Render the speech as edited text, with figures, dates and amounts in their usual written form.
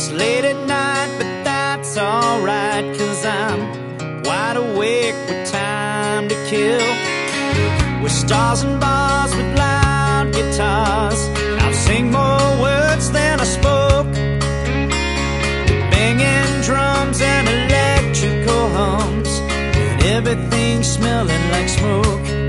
It's late at night, but that's alright, 'cause I'm wide awake with time to kill. With stars and bars, with loud guitars, I'll sing more words than I spoke. With banging drums and electrical hums, and everything smelling like smoke.